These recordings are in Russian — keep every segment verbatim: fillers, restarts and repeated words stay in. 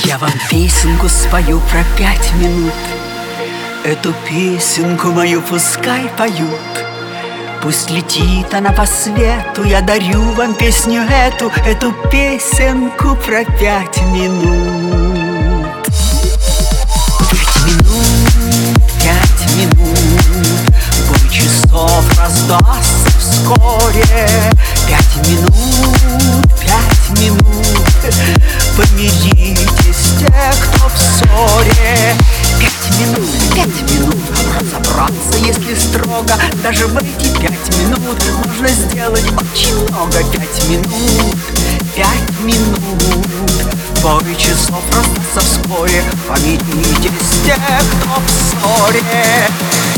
Я вам песенку спою про пять минут. Эту песенку мою пускай поют. Пусть летит она по свету. Я дарю вам песню эту, эту песенку про пять минут. Пять минут, пять минут, бой часов раздастся вскоре. Пять минут, пять минут, помиритесь те, кто в ссоре. Пять минут, пять минут, разобраться, если строго. Даже в эти пять минут можно сделать очень много. Пять минут, пять минут, бой часов раздастся вскоре. Помиритесь те, кто в ссоре.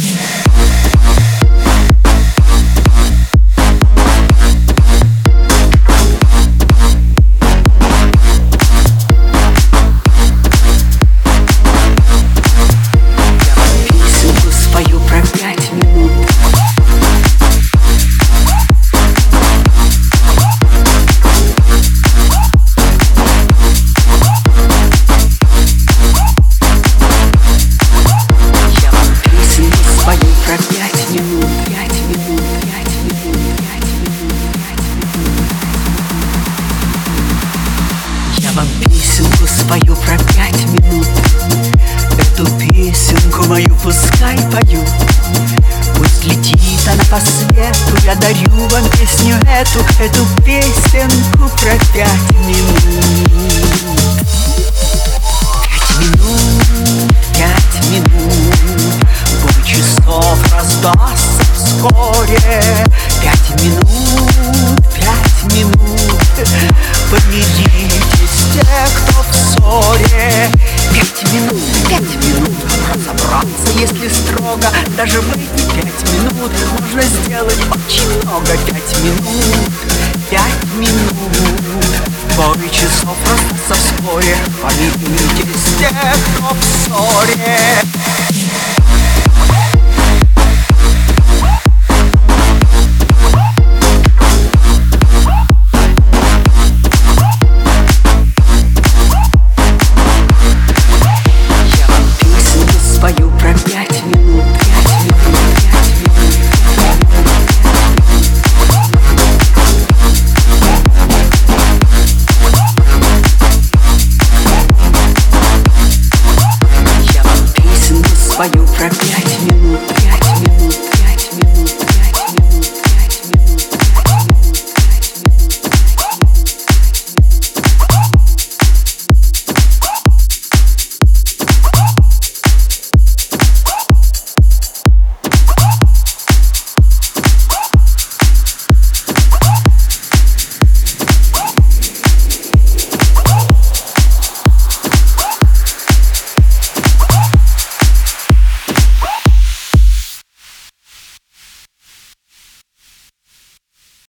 Я вам песенку спою про пять минут. Эту песенку мою пускай поют. Пусть летит она по свету. Я дарю вам песню эту, эту песенку про пять минут. Пять минут, пять минут, бой часов раздастся вскоре. Пять минут, пять минут, помиритесь те, кто в ссоре. Пять минут, пять минут, разобраться, если строго. Даже в эти пять минут можно сделать очень много. Пять минут, пять минут, бой часов раздастся вскоре. Помиритесь те, кто в ссоре.